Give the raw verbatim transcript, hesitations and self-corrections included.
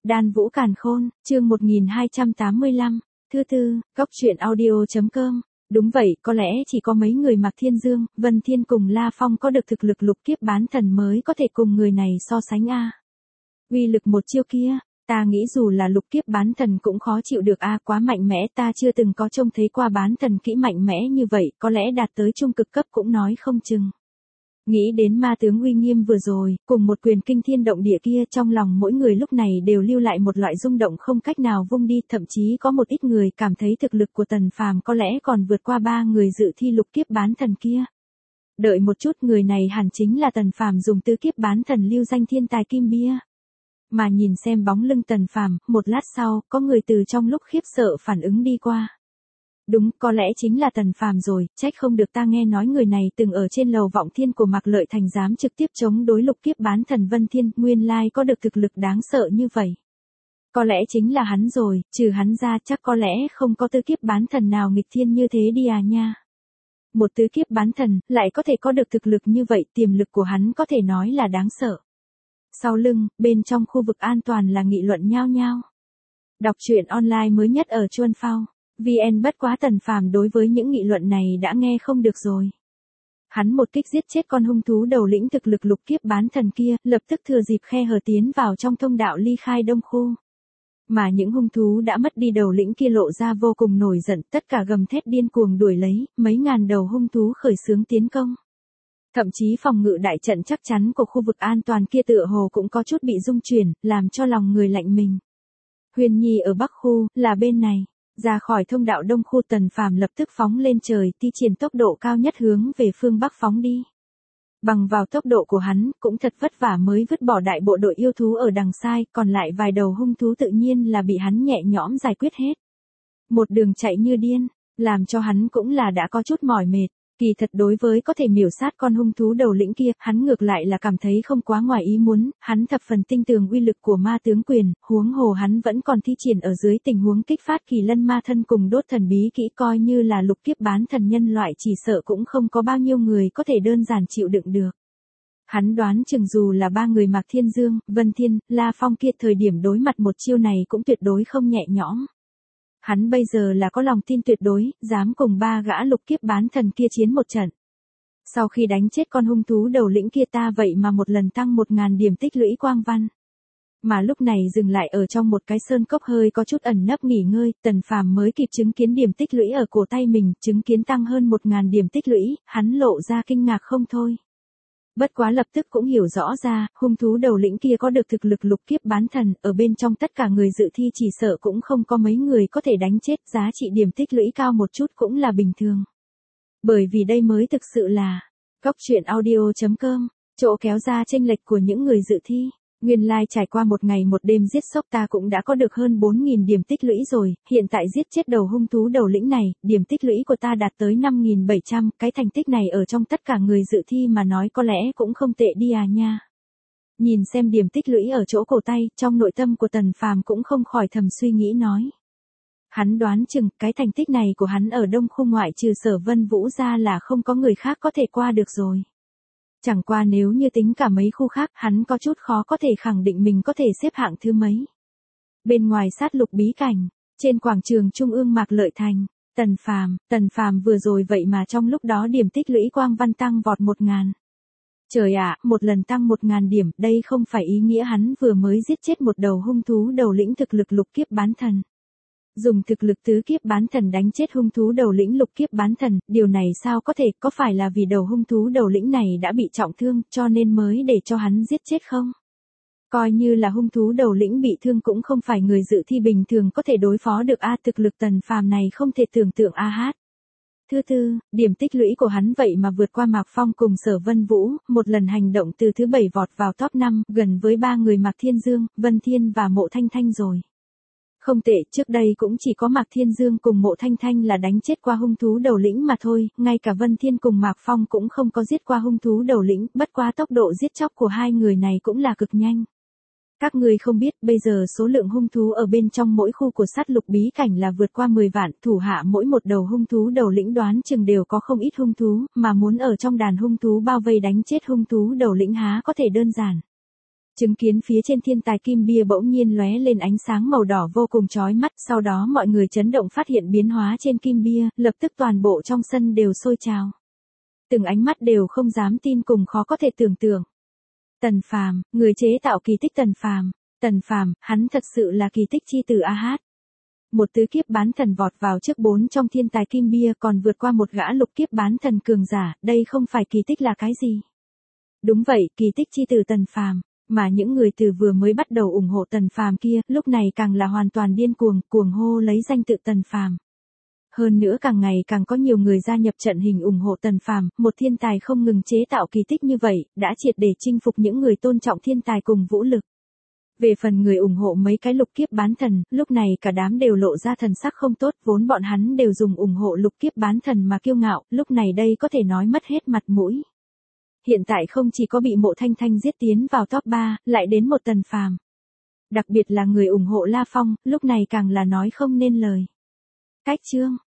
Đan Vũ Càn Khôn, chương một nghìn hai trăm tám mươi lăm, thứ tư, góc truyện audio chấm com. Đúng vậy, có lẽ chỉ có mấy người Mạc Thiên Dương, Vân Thiên cùng La Phong có được thực lực lục kiếp bán thần mới có thể cùng người này so sánh a. Uy lực một chiêu kia, ta nghĩ dù là lục kiếp bán thần cũng khó chịu được a, quá mạnh mẽ, ta chưa từng có trông thấy qua bán thần kỹ mạnh mẽ như vậy, có lẽ đạt tới trung cực cấp cũng nói không chừng. Nghĩ đến ma tướng uy nghiêm vừa rồi, cùng một quyền kinh thiên động địa kia, trong lòng mỗi người lúc này đều lưu lại một loại rung động không cách nào vung đi, thậm chí có một ít người cảm thấy thực lực của Tần Phàm có lẽ còn vượt qua ba người dự thi lục kiếp bán thần kia. Đợi một chút, người này hẳn chính là Tần Phàm dùng tứ kiếp bán thần lưu danh thiên tài kim bia. Mà nhìn xem bóng lưng Tần Phàm, một lát sau, có người từ trong lúc khiếp sợ phản ứng đi qua. Đúng, có lẽ chính là Tần Phàm rồi, trách không được ta nghe nói người này từng ở trên lầu vọng thiên của Mạc Lợi Thành dám trực tiếp chống đối lục kiếp bán thần Vân Thiên, nguyên lai có được thực lực đáng sợ như vậy. Có lẽ chính là hắn rồi, trừ hắn ra chắc có lẽ không có tứ kiếp bán thần nào nghịch thiên như thế đi à nha. Một tứ kiếp bán thần, lại có thể có được thực lực như vậy, tiềm lực của hắn có thể nói là đáng sợ. Sau lưng, bên trong khu vực an toàn là nghị luận nhao nhao. Đọc truyện online mới nhất ở Chuan Phao. vê en bất quá Tần Phàm đối với những nghị luận này đã nghe không được rồi. Hắn một kích giết chết con hung thú đầu lĩnh thực lực lục kiếp bán thần kia, lập tức thừa dịp khe hở tiến vào trong thông đạo ly khai đông khu. Mà những hung thú đã mất đi đầu lĩnh kia lộ ra vô cùng nổi giận, tất cả gầm thét điên cuồng đuổi lấy, mấy ngàn đầu hung thú khởi xướng tiến công. Thậm chí phòng ngự đại trận chắc chắn của khu vực an toàn kia tựa hồ cũng có chút bị rung chuyển, làm cho lòng người lạnh mình. Huyền Nhi ở Bắc khu, là bên này. Ra khỏi thông đạo đông khu, Tần Phàm lập tức phóng lên trời, thi triển tốc độ cao nhất hướng về phương Bắc phóng đi. Bằng vào tốc độ của hắn, cũng thật vất vả mới vứt bỏ đại bộ đội yêu thú ở đằng sai, còn lại vài đầu hung thú tự nhiên là bị hắn nhẹ nhõm giải quyết hết. Một đường chạy như điên, làm cho hắn cũng là đã có chút mỏi mệt. Kỳ thật đối với có thể miểu sát con hung thú đầu lĩnh kia, hắn ngược lại là cảm thấy không quá ngoài ý muốn, hắn thập phần tin tưởng uy lực của ma tướng quyền, huống hồ hắn vẫn còn thi triển ở dưới tình huống kích phát kỳ lân ma thân cùng đốt thần bí kỹ, coi như là lục kiếp bán thần nhân loại chỉ sợ cũng không có bao nhiêu người có thể đơn giản chịu đựng được. Hắn đoán chừng dù là ba người Mạc Thiên Dương, Vân Thiên, La Phong kia thời điểm đối mặt một chiêu này cũng tuyệt đối không nhẹ nhõm. Hắn bây giờ là có lòng tin tuyệt đối, dám cùng ba gã lục kiếp bán thần kia chiến một trận. Sau khi đánh chết con hung thú đầu lĩnh kia ta vậy mà một lần tăng một ngàn điểm tích lũy quang văn. Mà lúc này dừng lại ở trong một cái sơn cốc hơi có chút ẩn nấp nghỉ ngơi, Tần Phàm mới kịp chứng kiến điểm tích lũy ở cổ tay mình, chứng kiến tăng hơn một ngàn điểm tích lũy, hắn lộ ra kinh ngạc không thôi. Bất quá lập tức cũng hiểu rõ ra, hung thú đầu lĩnh kia có được thực lực lục kiếp bán thần, ở bên trong tất cả người dự thi chỉ sợ cũng không có mấy người có thể đánh chết, giá trị điểm tích lũy cao một chút cũng là bình thường. Bởi vì đây mới thực sự là góc truyện audio chấm com, chỗ kéo ra chênh lệch của những người dự thi. Nguyên lai like trải qua một ngày một đêm giết sốc ta cũng đã có được hơn bốn nghìn điểm tích lũy rồi, hiện tại giết chết đầu hung thú đầu lĩnh này, điểm tích lũy của ta đạt tới năm nghìn bảy trăm, cái thành tích này ở trong tất cả người dự thi mà nói có lẽ cũng không tệ đi à nha. Nhìn xem điểm tích lũy ở chỗ cổ tay, trong nội tâm của Tần Phàm cũng không khỏi thầm suy nghĩ nói. Hắn đoán chừng cái thành tích này của hắn ở đông khu ngoại trừ Sở Vân Vũ ra là không có người khác có thể qua được rồi. Chẳng qua nếu như tính cả mấy khu khác, hắn có chút khó có thể khẳng định mình có thể xếp hạng thứ mấy. Bên ngoài sát lục bí cảnh, trên quảng trường trung ương Mạc Lợi Thành, Tần Phàm, Tần Phàm vừa rồi vậy mà trong lúc đó điểm tích lũy quang văn tăng vọt một ngàn. Trời ạ, một lần tăng một ngàn điểm, đây không phải ý nghĩa hắn vừa mới giết chết một đầu hung thú đầu lĩnh thực lực lục kiếp bán thần. Dùng thực lực tứ kiếp bán thần đánh chết hung thú đầu lĩnh lục kiếp bán thần, điều này sao có thể, có phải là vì đầu hung thú đầu lĩnh này đã bị trọng thương cho nên mới để cho hắn giết chết không? Coi như là hung thú đầu lĩnh bị thương cũng không phải người dự thi bình thường có thể đối phó được a, thực lực Tần Phàm này không thể tưởng tượng a hát. Thứ tư, điểm tích lũy của hắn vậy mà vượt qua Mạc Phong cùng Sở Vân Vũ, một lần hành động từ thứ bảy vọt vào top năm, gần với ba người Mạc Thiên Dương, Vân Thiên và Mộ Thanh Thanh rồi. Không tệ, trước đây cũng chỉ có Mạc Thiên Dương cùng Mộ Thanh Thanh là đánh chết qua hung thú đầu lĩnh mà thôi, ngay cả Vân Thiên cùng Mạc Phong cũng không có giết qua hung thú đầu lĩnh, bất quá tốc độ giết chóc của hai người này cũng là cực nhanh. Các người không biết, bây giờ số lượng hung thú ở bên trong mỗi khu của sát lục bí cảnh là vượt qua mười vạn, thủ hạ mỗi một đầu hung thú đầu lĩnh đoán chừng đều có không ít hung thú, mà muốn ở trong đàn hung thú bao vây đánh chết hung thú đầu lĩnh há có thể đơn giản. Chứng kiến phía trên thiên tài kim bia bỗng nhiên lóe lên ánh sáng màu đỏ vô cùng chói mắt, sau đó mọi người chấn động phát hiện biến hóa trên kim bia, lập tức toàn bộ trong sân đều sôi trào. Từng ánh mắt đều không dám tin cùng khó có thể tưởng tượng. Tần Phàm, người chế tạo kỳ tích Tần Phàm, Tần Phàm, hắn thật sự là kỳ tích chi tử a hát. Một tứ kiếp bán thần vọt vào trước bốn trong thiên tài kim bia còn vượt qua một gã lục kiếp bán thần cường giả, đây không phải kỳ tích là cái gì? Đúng vậy, kỳ tích chi tử Tần Phàm, mà những người từ vừa mới bắt đầu ủng hộ Tần Phàm kia, lúc này càng là hoàn toàn điên cuồng, cuồng hô lấy danh tự Tần Phàm. Hơn nữa càng ngày càng có nhiều người gia nhập trận hình ủng hộ Tần Phàm, một thiên tài không ngừng chế tạo kỳ tích như vậy, đã triệt để chinh phục những người tôn trọng thiên tài cùng vũ lực. Về phần người ủng hộ mấy cái lục kiếp bán thần, lúc này cả đám đều lộ ra thần sắc không tốt, vốn bọn hắn đều dùng ủng hộ lục kiếp bán thần mà kiêu ngạo, lúc này đây có thể nói mất hết mặt mũi. Hiện tại không chỉ có bị Mộ Thanh Thanh giết tiến vào top ba, lại đến một Tần Phàm. Đặc biệt là người ủng hộ La Phong, lúc này càng là nói không nên lời. Cách chương